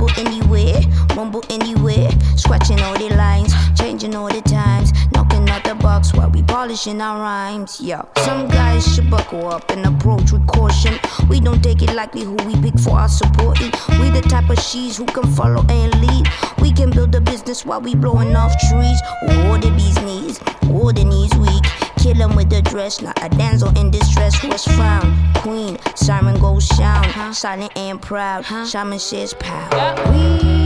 Mumble anywhere, scratching all the lines, changing all the times, knocking out the box while we polishing our rhymes. Yeah, some guys should buckle up and approach with caution. We don't take it lightly who we pick for our supporting. We the type of she's who can follow and lead. We can build a business while we blowing off trees. All the bees knees, all the knees weak. Kill 'em with the dress, not a damsel in distress who was found. Queen, siren goes sound, silent and proud. Shaman says pow.